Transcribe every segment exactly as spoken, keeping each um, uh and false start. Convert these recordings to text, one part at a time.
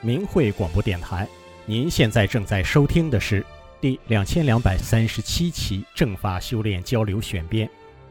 明慧广播电台，您现在正在收听的是第两千两百三十七期正法修炼交流选编。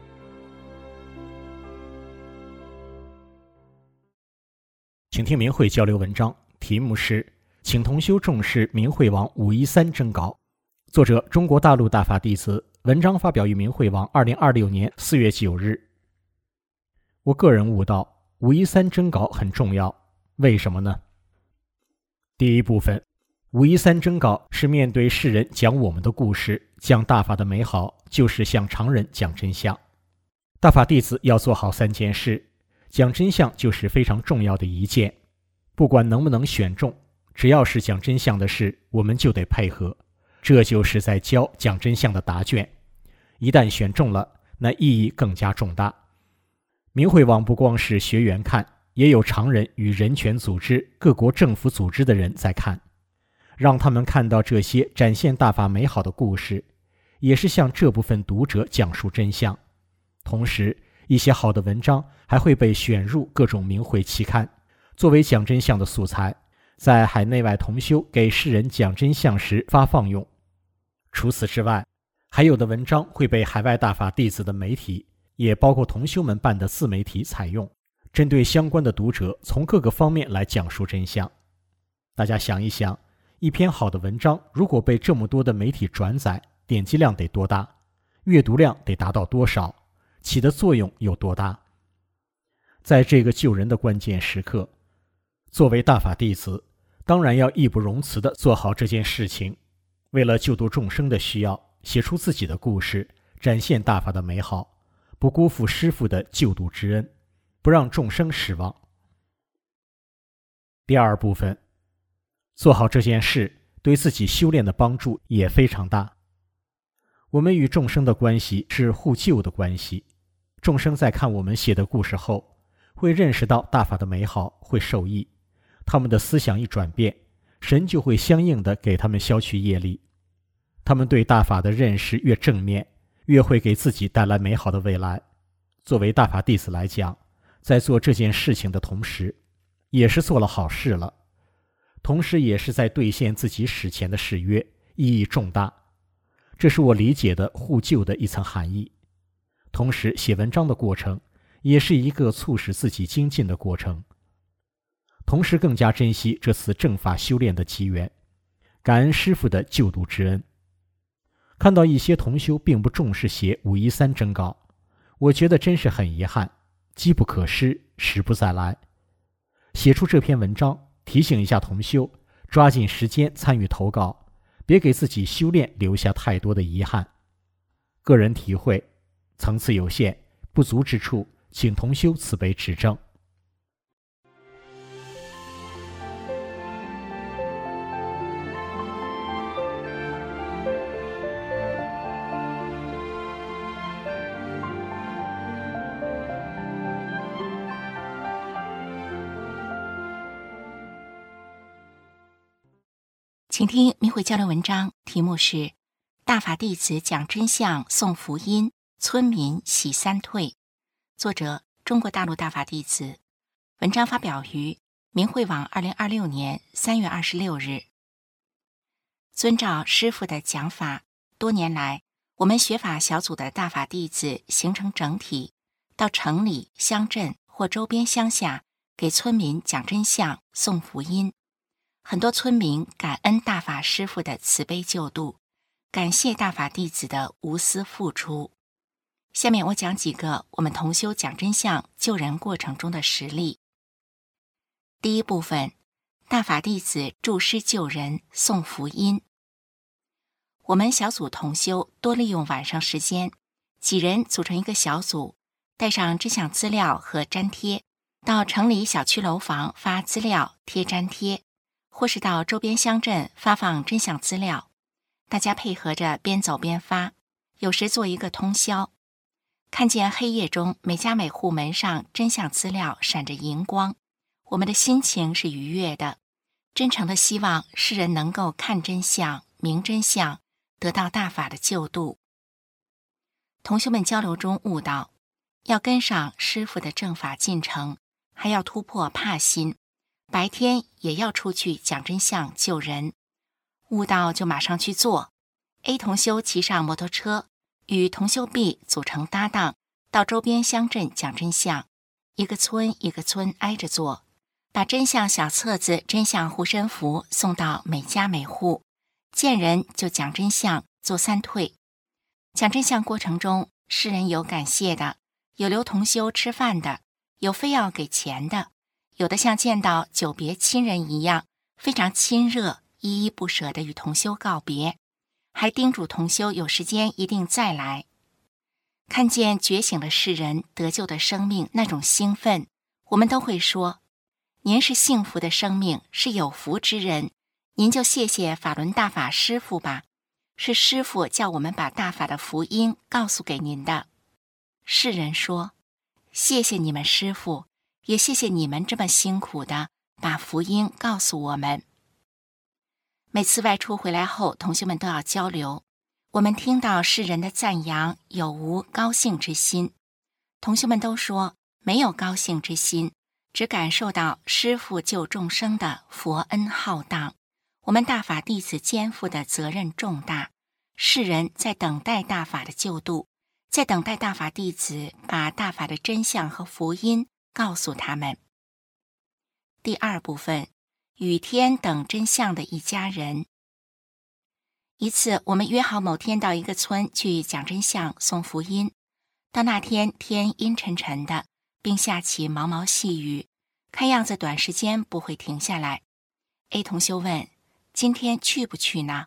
请听明慧交流文章，题目是请同修重视明慧网五一三征稿，作者中国大陆大法弟子，文章发表于明慧网二零二六年四月九日。我个人悟到五一三征稿很重要，为什么呢？第一部分，五一三征稿是面对世人讲我们的故事，讲大法的美好，就是向常人讲真相。大法弟子要做好三件事，讲真相就是非常重要的一件。不管能不能选中，只要是讲真相的事，我们就得配合。这就是在教讲真相的答卷。一旦选中了，那意义更加重大。明慧网不光是学员看，也有常人与人权组织、各国政府组织的人在看，让他们看到这些展现大法美好的故事，也是向这部分读者讲述真相。同时，一些好的文章还会被选入各种明慧期刊，作为讲真相的素材，在海内外同修给世人讲真相时发放用。除此之外，还有的文章会被海外大法弟子的媒体，也包括同修们办的自媒体采用，针对相关的读者从各个方面来讲述真相。大家想一想，一篇好的文章如果被这么多的媒体转载，点击量得多大？阅读量得达到多少？起的作用有多大？在这个救人的关键时刻，作为大法弟子，当然要义不容辞地做好这件事情。为了救度众生的需要，写出自己的故事，展现大法的美好，不辜负师父的救度之恩，不让众生失望。第二部分，做好这件事对自己修炼的帮助也非常大。我们与众生的关系是互救的关系，众生在看我们写的故事后，会认识到大法的美好，会受益。他们的思想一转变，神就会相应的给他们消去业力。他们对大法的认识越正面，越会给自己带来美好的未来。作为大法弟子来讲，在做这件事情的同时，也是做了好事了，同时也是在兑现自己史前的誓约，意义重大。这是我理解的互救的一层含义。同时，写文章的过程也是一个促使自己精进的过程。同时更加珍惜这次正法修炼的机缘，感恩师父的救度之恩。看到一些同修并不重视写五一三征稿，我觉得真是很遗憾，机不可失，时不再来。写出这篇文章，提醒一下同修，抓紧时间参与投稿，别给自己修炼留下太多的遗憾。个人体会，层次有限，不足之处，请同修慈悲指正。 请听明慧交流文章，题目是大法弟子讲真相送福音，村民喜三退，作者中国大陆大法弟子，文章发表于明慧网二零二六年三月二十六日。遵照师父的讲法，多年来我们学法小组的大法弟子形成整体，到城里、乡镇或周边乡下给村民讲真相送福音。很多村民感恩大法师父的慈悲救度，感谢大法弟子的无私付出。下面我讲几个我们同修讲真相救人过程中的实例。第一部分，大法弟子助师救人送福音。我们小组同修多利用晚上时间，几人组成一个小组，带上真相资料和粘贴，到城里小区楼房发资料贴粘贴，或是到周边乡镇发放真相资料，大家配合着边走边发，有时做一个通宵。看见黑夜中每家每户门上真相资料闪着荧光，我们的心情是愉悦的，真诚的希望世人能够看真相、明真相，得到大法的救度。同学们交流中悟到，要跟上师父的正法进程，还要突破怕心， 白天也要出去讲真相救人，悟到就马上去做。A 同修骑上摩托车，与同修 B 组成搭档，到周边乡镇讲真相，一个村一个村挨着做，把真相小册子、真相护身符送到每家每户，见人就讲真相，做三退。讲真相过程中，世人有感谢的，有留同修吃饭的，有非要给钱的，有的像见到久别亲人一样，非常亲热，依依不舍地与同修告别，还叮嘱同修有时间一定再来。看见觉醒的世人得救的生命那种兴奋，我们都会说，您是幸福的生命，是有福之人，您就谢谢法轮大法师父吧，是师父叫我们把大法的福音告诉给您的。世人说，谢谢你们师父，也谢谢你们这么辛苦的把福音告诉我们。每次外出回来后，同学们都要交流，我们听到世人的赞扬，有无高兴之心？同学们都说没有高兴之心，只感受到师父救众生的佛恩浩荡，我们大法弟子肩负的责任重大，世人在等待大法的救度，在等待大法弟子把大法的真相和福音告诉他们。第二部分，雨天等真相的一家人。一次，我们约好某天到一个村去讲真相、送福音。到那天，天阴沉沉的，并下起毛毛细雨，看样子短时间不会停下来。A 同修问：“今天去不去呢？”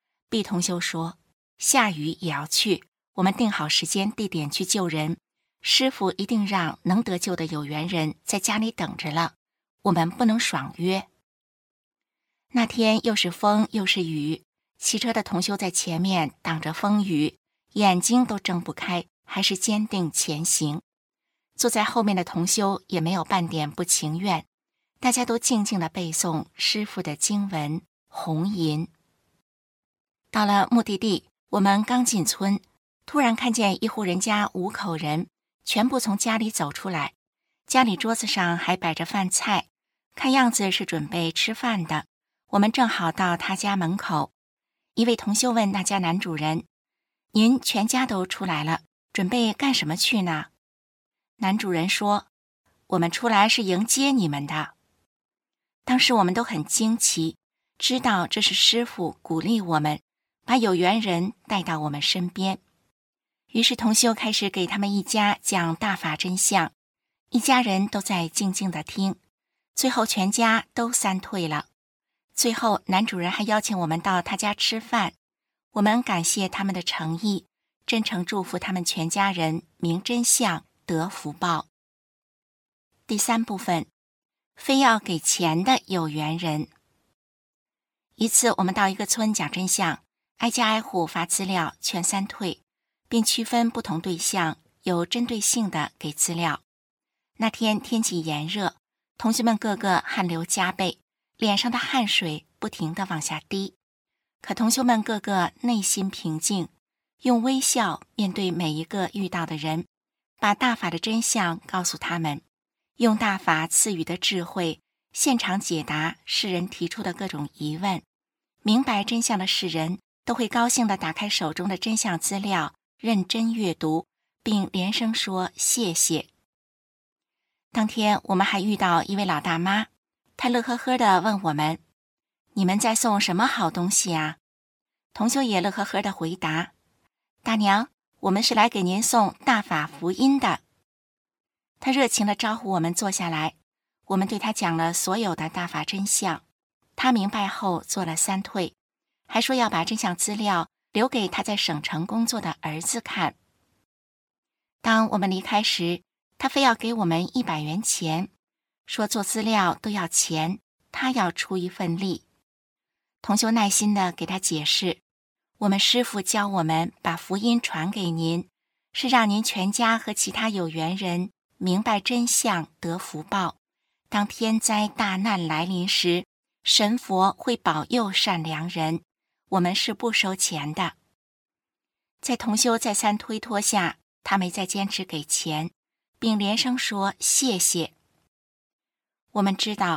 B 同修说：“下雨也要去，我们定好时间地点去救人。师父一定让能得救的有缘人在家里等着了，我们不能爽约。”那天又是风又是雨，骑车的同修在前面挡着风雨，眼睛都睁不开，还是坚定前行。坐在后面的同修也没有半点不情愿，大家都静静地背诵师父的经文红吟。到了目的地，我们刚进村，突然看见一户人家五口人全部从家里走出来，家里桌子上还摆着饭菜，看样子是准备吃饭的。我们正好到他家门口，一位同修问那家男主人：“您全家都出来了，准备干什么去呢？”男主人说：“我们出来是迎接你们的。”当时我们都很惊奇，知道这是师父鼓励我们，把有缘人带到我们身边。于是同修开始给他们一家讲大法真相，一家人都在静静地听，最后全家都三退了。最后男主人还邀请我们到他家吃饭，我们感谢他们的诚意，真诚祝福他们全家人明真相得福报。第三部分，非要给钱的有缘人。一次我们到一个村讲真相，挨家挨户发资料劝三退，并区分不同对象，有针对性的给资料。那天天气炎热，同学们个个汗流浃背，脸上的汗水不停地往下滴，可同修们个个内心平静，用微笑面对每一个遇到的人，把大法的真相告诉他们，用大法赐予的智慧现场解答世人提出的各种疑问。明白真相的世人都会高兴地打开手中的真相资料，认真阅读，并连声说谢谢。当天我们还遇到一位老大妈，她乐呵呵地问我们：“你们在送什么好东西啊？”同修也乐呵呵地回答：“大娘，我们是来给您送大法福音的。”她热情地招呼我们坐下来，我们对她讲了所有的大法真相。她明白后做了三退，还说要把真相资料留给她在省城工作的儿子看。当我们离开时，她非要给我们一百元钱，说做资料都要钱，她要出一份力。同修耐心地给她解释，我们师父教我们把福音传给您，是让您全家和其他有缘人明白真相得福报。当天灾大难来临时，神佛会保佑善良人，我们是不收钱的。在同修再三推脱下，他没再坚持给钱，并连声说谢谢。我们知道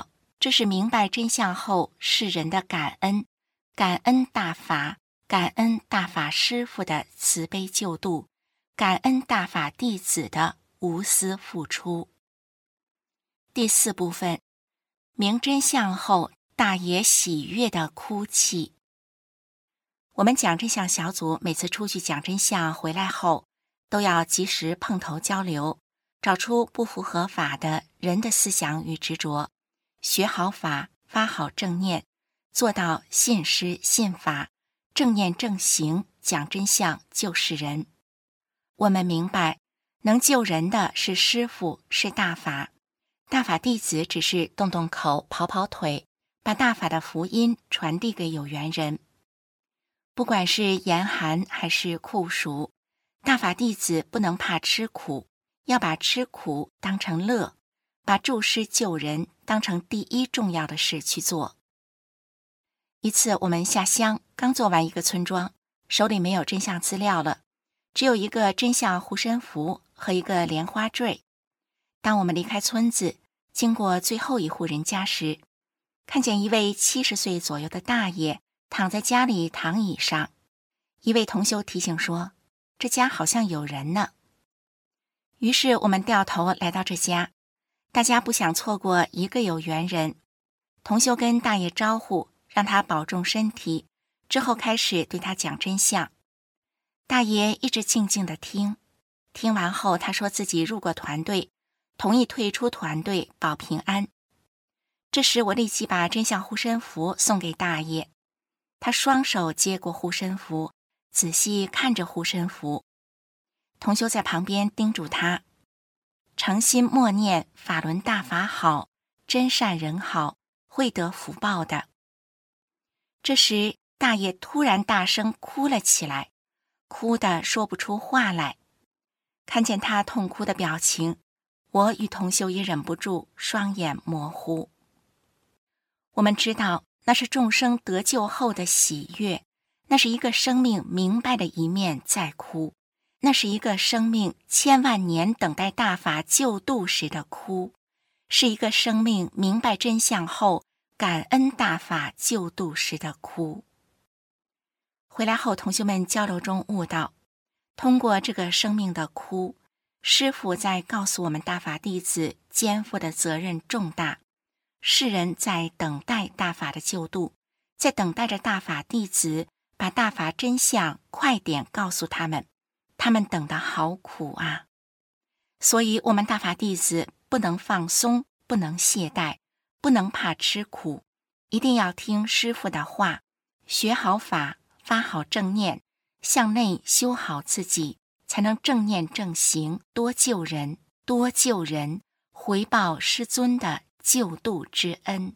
这是明白真相后世人的感恩，感恩大法，感恩大法师父的慈悲救度，感恩大法弟子的无私付出。第四部分，明真相后大爷喜悦的哭泣。我们讲真相小组每次出去讲真相回来后，都要及时碰头交流，找出不符合法的人的思想与执着，学好法，发好正念，做到信师信法，正念正行，讲真相救世人。我们明白，能救人的是师父，是大法，大法弟子只是动动口，跑跑腿，把大法的福音传递给有缘人。不管是严寒还是酷暑，大法弟子不能怕吃苦，要把吃苦当成乐，把助师救人当成第一重要的事去做。一次我们下乡，刚做完一个村庄，手里没有真相资料了，只有一个真相护身符和一个莲花坠。当我们离开村子，经过最后一户人家时，看见一位七十岁左右的大爷躺在家里躺椅上。一位同修提醒说，这家好像有人呢。于是我们掉头来到这家，大家不想错过一个有缘人。同修跟大爷招呼，让他保重身体，之后开始对他讲真相。大爷一直静静地听，听完后他说自己入过团队，同意退出团队保平安。这时我立即把真相护身符送给大爷，他双手接过护身符，仔细看着护身符。同修在旁边叮嘱他，诚心默念法轮大法好，真善人好，会得福报的。这时大爷突然大声哭了起来，哭得说不出话来。看见他痛哭的表情，我与同修也忍不住双眼模糊。我们知道那是众生得救后的喜悦，那是一个生命明白的一面在哭，那是一个生命千万年等待大法救度时的哭，是一个生命明白真相后感恩大法救度时的哭。回来后同学们交流中悟到，通过这个生命的哭，师父在告诉我们大法弟子肩负的责任重大，世人在等待大法的救度，在等待着大法弟子把大法真相快点告诉他们，他们等得好苦啊！所以我们大法弟子不能放松，不能懈怠，不能怕吃苦，一定要听师父的话，学好法，发好正念，向内修好自己，才能正念正行，多救人，多救人，回报师尊的救度之恩。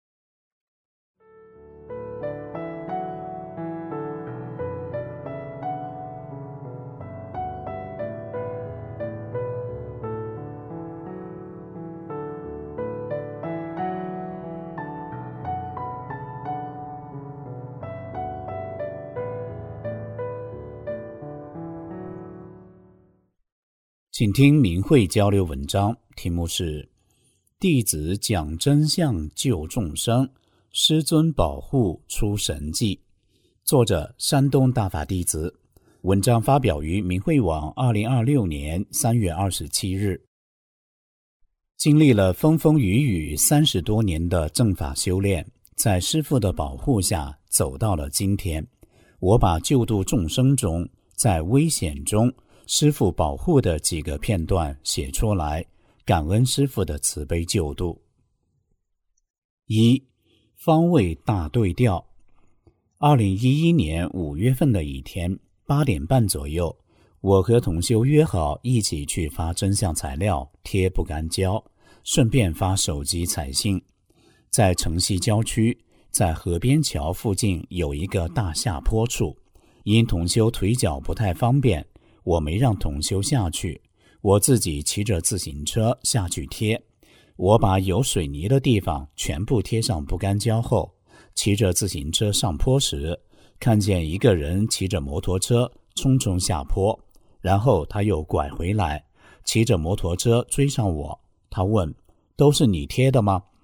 请听明慧交流文章，题目是弟子讲真相救众生，师尊保护出神迹，作者山东大法弟子。文章发表于明慧网二零二六年三月二十七日。经历了风风雨雨三十多年的正法修炼，在师父的保护下走到了今天。我把救度众生中在危险中师父保护的几个片段写出来，感恩师父的慈悲救度。一、方位大对调。二零一一年五月份的一天八点半左右，我和同修约好一起去发真相材料贴不干胶，顺便发手机彩信。在城西郊区，在河边桥附近有一个大下坡处，因同修腿脚不太方便，我没让同修下去，我自己骑着自行车下去贴。我把有水泥的地方全部贴上不干胶后，骑着自行车上坡时，看见一个人骑着摩托车匆匆下坡，然后他又拐回来，骑着摩托车追上我。他问：都是你贴的吗？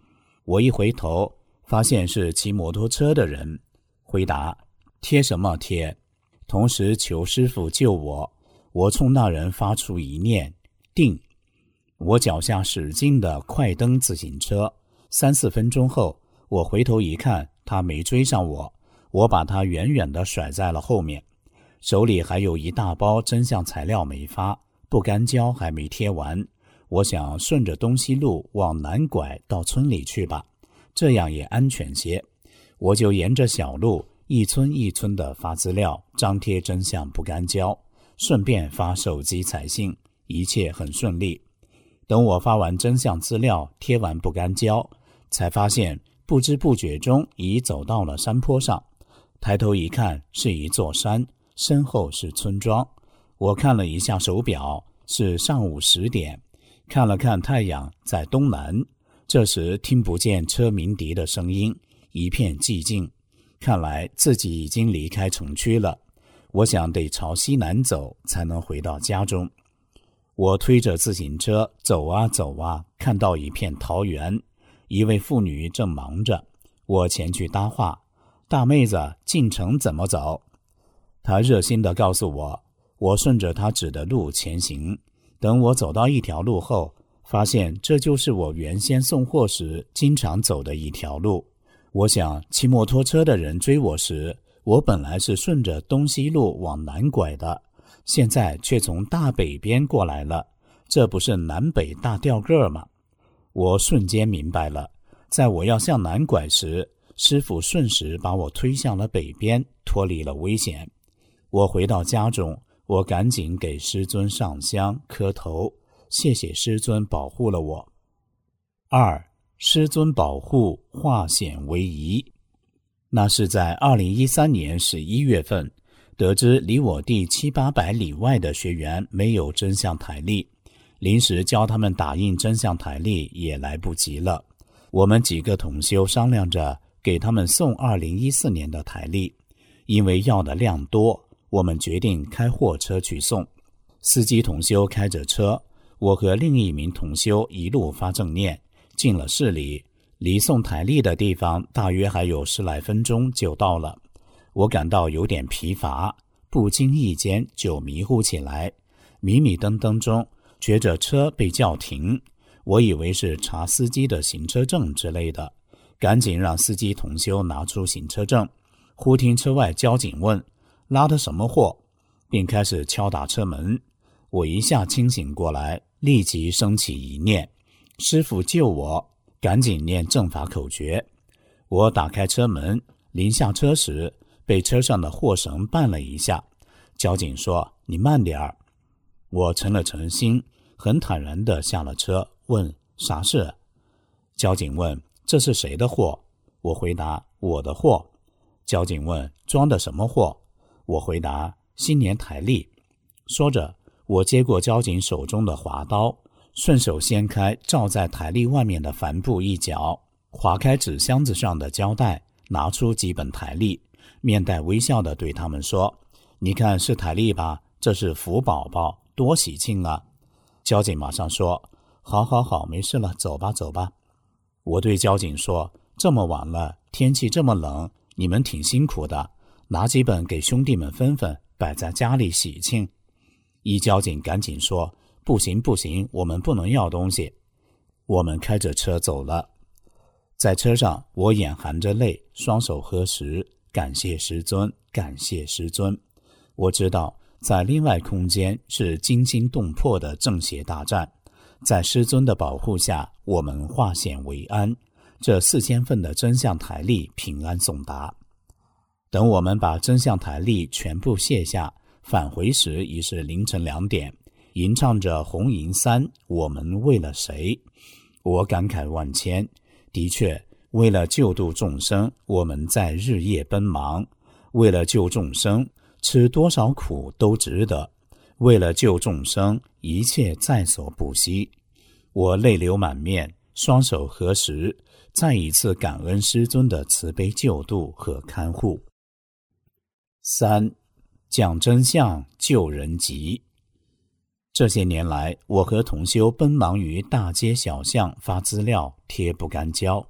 我一回头，发现是骑摩托车的人，回答：贴什么贴？同时求师父救我。我冲那人发出一念：定。我脚下使劲的快蹬自行车，三四分钟后，我回头一看，他没追上我，我把他远远地甩在了后面，手里还有一大包真相材料没发，不干胶还没贴完。我想顺着东西路往南拐到村里去吧，这样也安全些。我就沿着小路一村一村的发资料，张贴真相不干胶，顺便发手机彩信，一切很顺利。等我发完真相资料，贴完不干胶，才发现不知不觉中已走到了山坡上。抬头一看，是一座山，身后是村庄。我看了一下手表，是上午十点。看了看太阳，在东南。这时听不见车鸣笛的声音，一片寂静。看来自己已经离开城区了。我想得朝西南走，才能回到家中。我推着自行车走啊走啊，看到一片桃园，一位妇女正忙着。我前去搭话：大妹子，进城怎么走？她热心地告诉我。我顺着她指的路前行。等我走到一条路后，发现这就是我原先送货时经常走的一条路。我想骑摩托车的人追我时，我本来是顺着东西路往南拐的，现在却从大北边过来了，这不是南北大掉个吗？我瞬间明白了，在我要向南拐时，师父瞬时把我推向了北边，脱离了危险。我回到家中，我赶紧给师尊上香磕头，谢谢师尊保护了我。二，师尊保护化险为夷。那是在二零一三年十一月份，得知离我地七八百里外的学员没有真相台历，临时教他们打印真相台历也来不及了。我们几个同修商量着给他们送二零一四年的台历，因为要的量多，我们决定开货车去送。司机同修开着车，我和另一名同修一路发正念，进了市里，离送台历的地方大约还有十来分钟就到了。我感到有点疲乏，不经意间就迷糊起来，迷迷瞪瞪中觉着车被叫停，我以为是查司机的行车证之类的，赶紧让司机同修拿出行车证。忽听车外交警问拉的什么货，并开始敲打车门。我一下清醒过来，立即升起一念：师父救我，赶紧念正法口诀。我打开车门，临下车时被车上的货绳绊了一下，交警说：你慢点儿。我沉了沉心，很坦然地下了车，问啥事？交警问这是谁的货？我回答我的货。交警问装的什么货？我回答新年台历。说着，我接过交警手中的滑刀，顺手掀开罩在台历外面的帆布一角，划开纸箱子上的胶带，拿出几本台历，面带微笑地对他们说：你看是台历吧，这是福宝宝，多喜庆啊。交警马上说：好好好，没事了，走吧走吧。我对交警说：这么晚了，天气这么冷，你们挺辛苦的，拿几本给兄弟们分分，摆在家里喜庆。一交警赶紧说：不行不行，我们不能要东西。我们开着车走了。在车上，我眼含着泪，双手合十，感谢师尊，感谢师尊。我知道在另外空间是惊心动魄的正邪大战，在师尊的保护下，我们化险为安，这四千份的真相台历平安送达。等我们把真相台历全部卸下，返回时已是凌晨两点，吟唱着红银三，我们为了谁？我感慨万千。的确，为了救度众生，我们在日夜奔忙，为了救众生，吃多少苦都值得，为了救众生，一切在所不惜。我泪流满面，双手合十，再一次感恩师尊的慈悲救度和看护。三，讲真相救人急。这些年来，我和同修奔忙于大街小巷发资料、贴不干胶，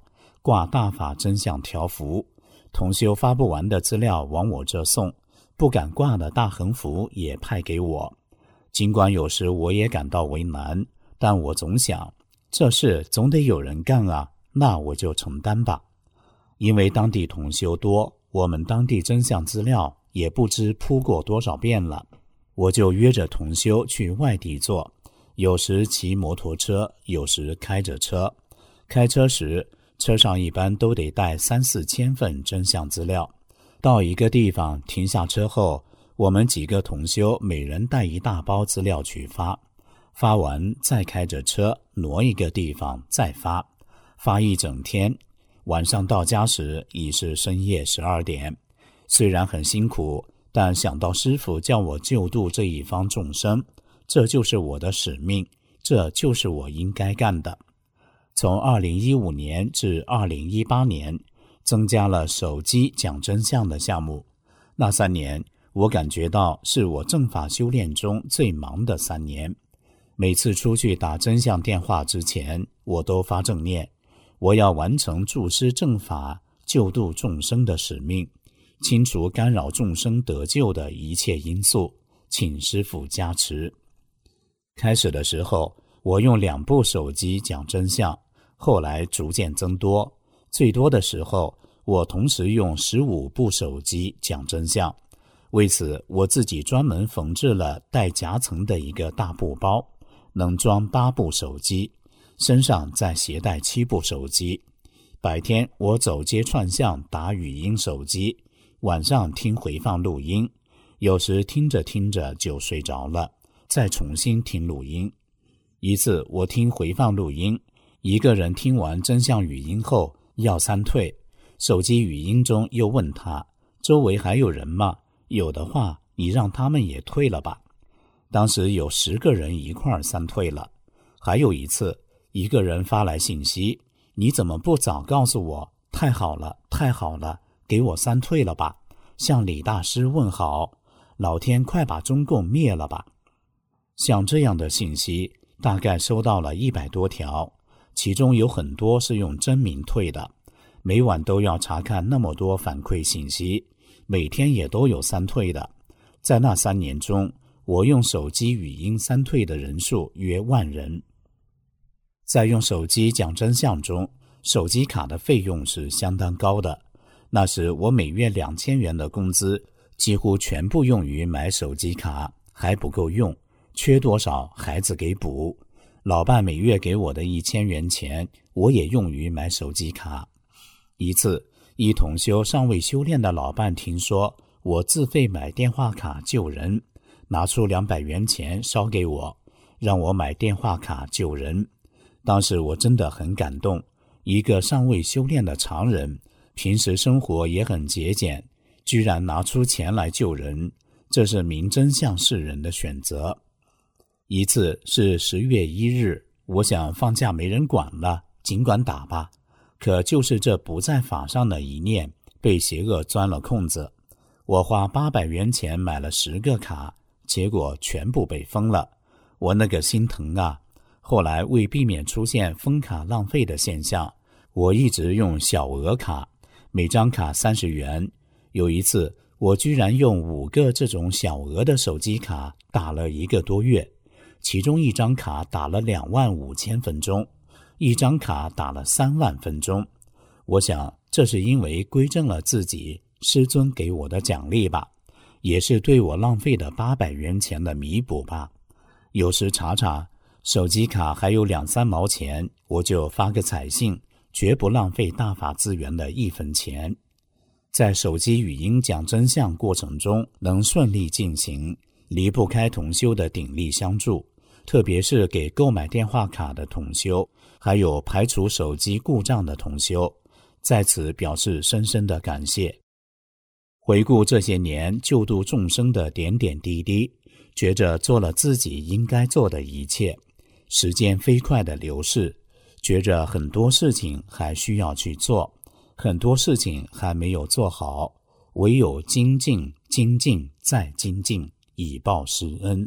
挂大法真相条幅，同修发不完的资料往我这送，不敢挂的大横幅也派给我。尽管有时我也感到为难，但我总想，这事总得有人干啊，那我就承担吧。因为当地同修多，我们当地真相资料也不知铺过多少遍了，我就约着同修去外地做，有时骑摩托车，有时开着车。开车时，车上一般都得带三四千份真相资料。到一个地方停下车后，我们几个同修每人带一大包资料去发，发完再开着车挪一个地方再发，发一整天。晚上到家时已是深夜十二点。虽然很辛苦，但想到师父叫我救度这一方众生，这就是我的使命，这就是我应该干的。从二零一五年至二零一八年，增加了手机讲真相的项目。那三年，我感觉到是我正法修炼中最忙的三年。每次出去打真相电话之前，我都发正念，我要完成助师正法救度众生的使命，清除干扰众生得救的一切因素，请师父加持。开始的时候，我用两部手机讲真相，后来逐渐增多，最多的时候，我同时用十五部手机讲真相。为此，我自己专门缝制了带夹层的一个大布包，能装八部手机，身上再携带七部手机。白天我走街串巷打语音手机，晚上听回放录音，有时听着听着就睡着了，再重新听录音。一次我听回放录音，一个人听完真相语音后要三退，手机语音中又问他，周围还有人吗？有的话你让他们也退了吧。当时有十个人一块儿三退了。还有一次，一个人发来信息，你怎么不早告诉我？太好了，太好了，给我三退了吧，向李大师问好，老天快把中共灭了吧。像这样的信息大概收到了一百多条，其中有很多是用真名退的，每晚都要查看那么多反馈信息，每天也都有三退的。在那三年中，我用手机语音三退的人数约万人。在用手机讲真相中，手机卡的费用是相当高的。那时我每月两千元的工资几乎全部用于买手机卡，还不够用，缺多少孩子给补。老伴每月给我的一千元钱，我也用于买手机卡。一次，一同修尚未修炼的老伴听说我自费买电话卡救人，拿出两百元钱烧给我，让我买电话卡救人。当时我真的很感动，一个尚未修炼的常人，平时生活也很节俭，居然拿出钱来救人，这是明真向世人的选择。一次是十月一日，我想放假没人管了，尽管打吧。可就是这不在法上的一念，被邪恶钻了空子。我花八百元钱买了十个卡，结果全部被封了，我那个心疼啊！后来为避免出现封卡浪费的现象，我一直用小额卡，每张卡三十元。有一次，我居然用五个这种小额的手机卡打了一个多月，其中一张卡打了两万五千分钟，一张卡打了三万分钟。我想这是因为归正了自己师尊给我的奖励吧，也是对我浪费的八百元钱的弥补吧。有时查查手机卡还有两三毛钱，我就发个彩信，绝不浪费大法资源的一分钱。在手机语音讲真相过程中能顺利进行，离不开同修的鼎力相助，特别是给购买电话卡的同修，还有排除手机故障的同修，在此表示深深的感谢。回顾这些年救度众生的点点滴滴，觉着做了自己应该做的一切。时间飞快的流逝，觉着很多事情还需要去做，很多事情还没有做好，唯有精进、精进再精进，以报师恩。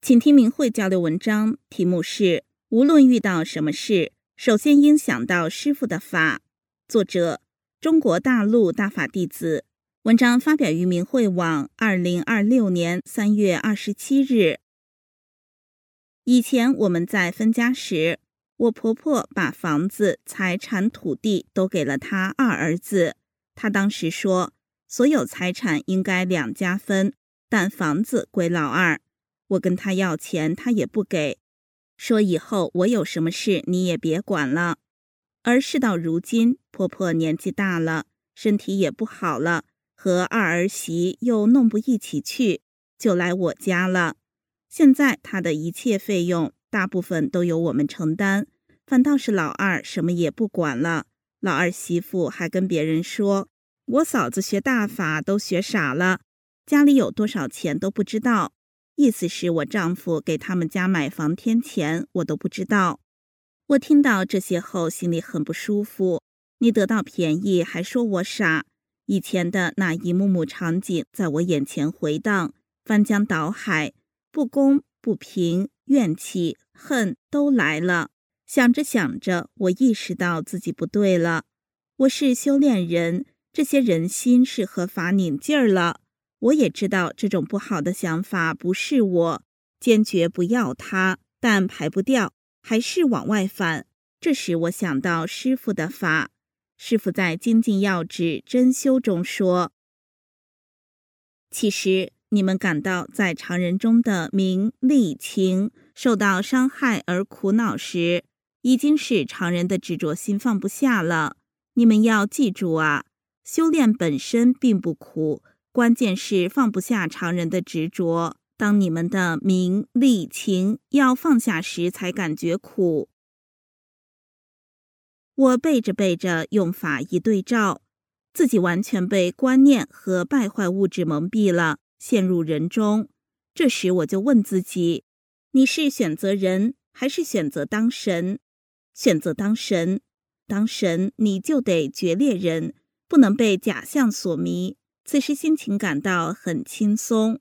请听明慧交流文章，题目是无论遇到什么事，首先应想到师父的法。作者中国大陆大法弟子。文章发表于明慧网二零二六年三月二十七日。以前我们在分家时，我婆婆把房子、财产、土地都给了她二儿子。她当时说，所有财产应该两家分，但房子归老二。我跟她要钱，她也不给，说以后我有什么事你也别管了。而事到如今，婆婆年纪大了，身体也不好了，和二儿媳又弄不一起去，就来我家了。现在她的一切费用大部分都由我们承担，反倒是老二什么也不管了。老二媳妇还跟别人说，我嫂子学大法都学傻了，家里有多少钱都不知道，意思是我丈夫给他们家买房添钱，我都不知道。我听到这些后心里很不舒服，你得到便宜还说我傻。以前的那一幕幕场景在我眼前回荡，翻江倒海，不公不平、怨气、恨都来了。想着想着，我意识到自己不对了。我是修炼人，这些人心是和法拧劲儿了。我也知道这种不好的想法不是我，坚决不要它，但排不掉，还是往外反。这时我想到师父的法。师父在精进要旨真修中说，其实你们感到在常人中的名利情受到伤害而苦恼时，已经是常人的执着心放不下了。你们要记住啊，修炼本身并不苦，关键是放不下常人的执着。当你们的名利情要放下时，才感觉苦。我背着背着用法一对照，自己完全被观念和败坏物质蒙蔽了，陷入人中。这时我就问自己，你是选择人还是选择当神？选择当神，当神你就得决裂人，不能被假象所迷。此时心情感到很轻松。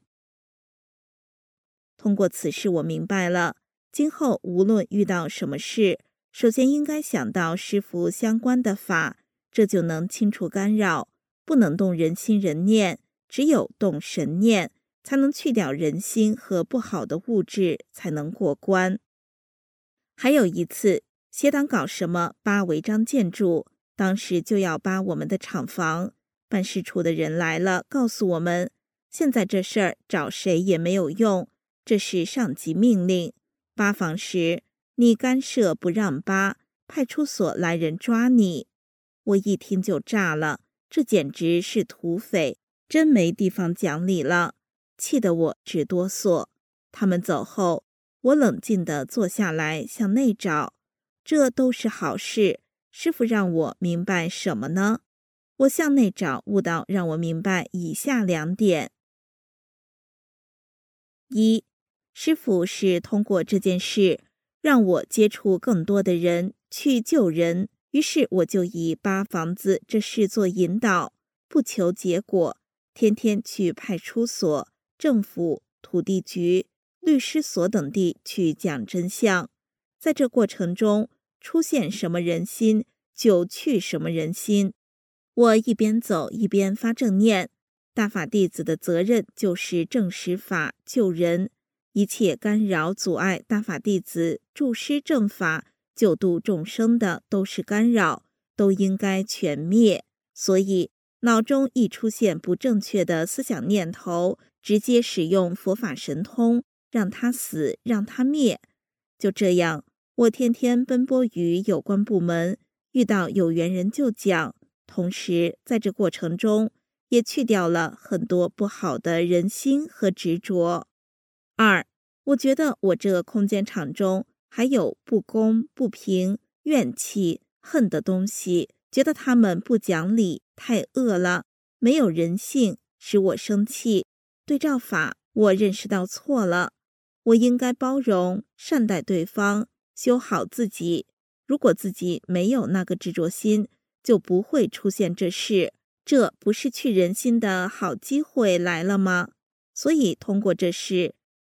通过此事我明白了，今后无论遇到什么事，首先应该想到师父相关的法，这就能清除干扰。不能动人心人念，只有动神念，才能去掉人心和不好的物质，才能过关。还有一次，协党搞什么扒违章建筑，当时就要扒我们的厂房。办事处的人来了，告诉我们，现在这事儿找谁也没有用，这是上级命令。扒房时，你干涉不让扒，派出所来人抓你。我一听就炸了，这简直是土匪，真没地方讲理了，气得我直哆嗦。他们走后，我冷静地坐下来向内找，这都是好事。师父让我明白什么呢？我向内找悟道让我明白以下两点。一，师父是通过这件事让我接触更多的人，去救人，于是我就以扒房子这事做引导，不求结果，天天去派出所、政府、土地局、律师所等地去讲真相。在这过程中，出现什么人心，就去什么人心。我一边走一边发正念，大法弟子的责任就是正实法救人，一切干扰阻碍大法弟子助师正法救度众生的都是干扰，都应该全灭。所以脑中一出现不正确的思想念头，直接使用佛法神通，让它死，让它灭。就这样，我天天奔波于有关部门，遇到有缘人就讲，同时在这过程中也去掉了很多不好的人心和执着。二，我觉得我这个空间场中还有不公、不平、怨气、恨的东西，觉得他们不讲理，太恶了，没有人性，使我生气。对照法，我认识到错了，我应该包容、善待对方，修好自己。如果自己没有那个执着心，就不会出现这事，这不是去人心的好机会来了吗？所以通过这事，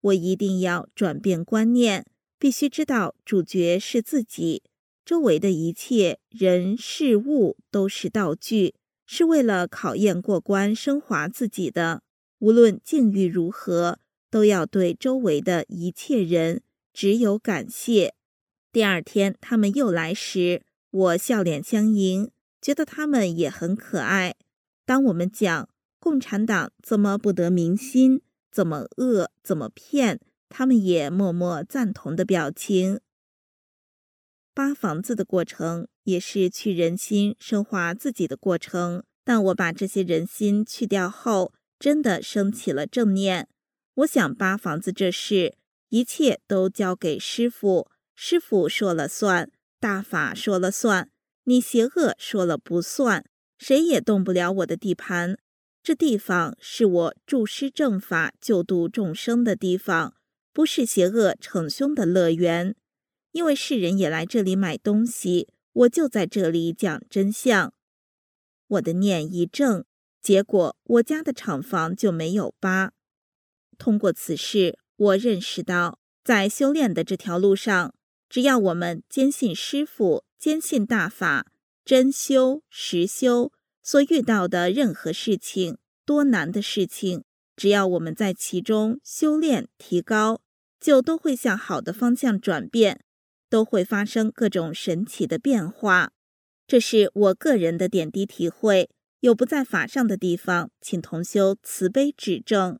我一定要转变观念，必须知道主角是自己，周围的一切人事物都是道具，是为了考验过关升华自己的。无论境遇如何，都要对周围的一切人只有感谢。第二天他们又来时，我笑脸相迎，觉得他们也很可爱。当我们讲共产党怎么不得民心，怎么恶，怎么骗，他们也默默赞同的表情。扒房子的过程也是去人心升华自己的过程，但我把这些人心去掉后，真的升起了正念。我想扒房子这事，一切都交给师父，师父说了算，大法说了算，你邪恶说了不算，谁也动不了我的地盘。这地方是我助师正法救度众生的地方，不是邪恶逞凶的乐园。因为世人也来这里买东西，我就在这里讲真相。我的念一正，结果我家的厂房就没有扒。通过此事，我认识到，在修炼的这条路上，只要我们坚信师父，坚信大法，真修实修，所遇到的任何事情，多难的事情，只要我们在其中修炼提高，就都会向好的方向转变，都会发生各种神奇的变化。这是我个人的点滴体会，有不在法上的地方，请同修慈悲指正。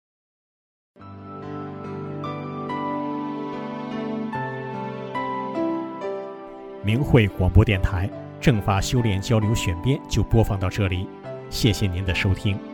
明慧广播电台正法修炼交流选编就播放到这里，谢谢您的收听。